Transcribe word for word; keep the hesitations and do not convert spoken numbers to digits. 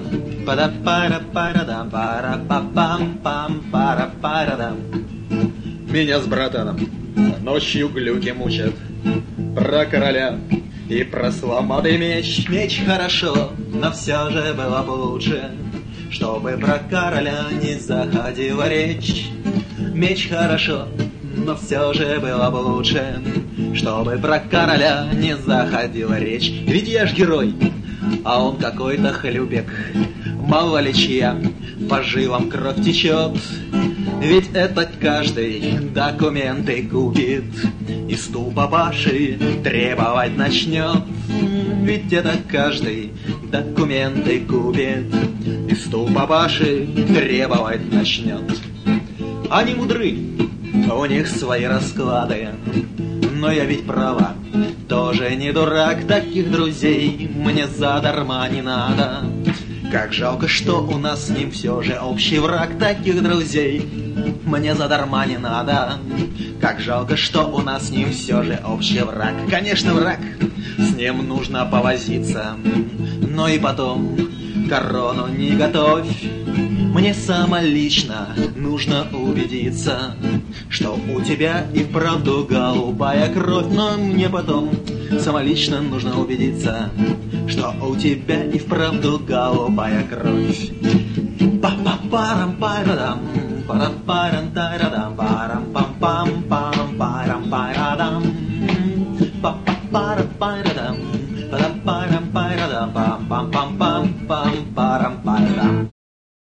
пара-парам, пара-пара-парадам, пара-па-пам-пам, пара-парадам. Меня с братаном ночью глюки мучат про короля и про сломатый меч. Меч хорошо, но все же было бы лучше, чтобы про короля не заходила речь. Меч хорошо, но все же было бы лучше, чтобы про короля не заходила речь. Ведь я ж герой, а он какой-то хлюпик. Мало ли чья по жилам кровь течет. Ведь это каждый документы купит и стул папаши требовать начнет. Ведь это каждый документы купит и стул папаши требовать начнет. Они мудры, у них свои расклады, но я ведь права, тоже не дурак. Таких друзей мне задарма не надо. Как жалко, что у нас с ним все же общий враг. Таких друзей мне задарма не надо. Как жалко, что у нас с ним все же общий враг. Конечно, враг, с ним нужно повозиться, но и потом корону не готовь. Мне самолично нужно убедиться, что у тебя и вправду голубая кровь. Но мне потом самолично нужно убедиться, что у тебя и вправду голубая кровь. Па-па-парам-парадам, парам-парам-тарадам, парам-пам-пам-пам, парам-парадам. Па-па-парам-парадам, парам-парам-парадам, пам-пам-пам-пам, парам-парадам.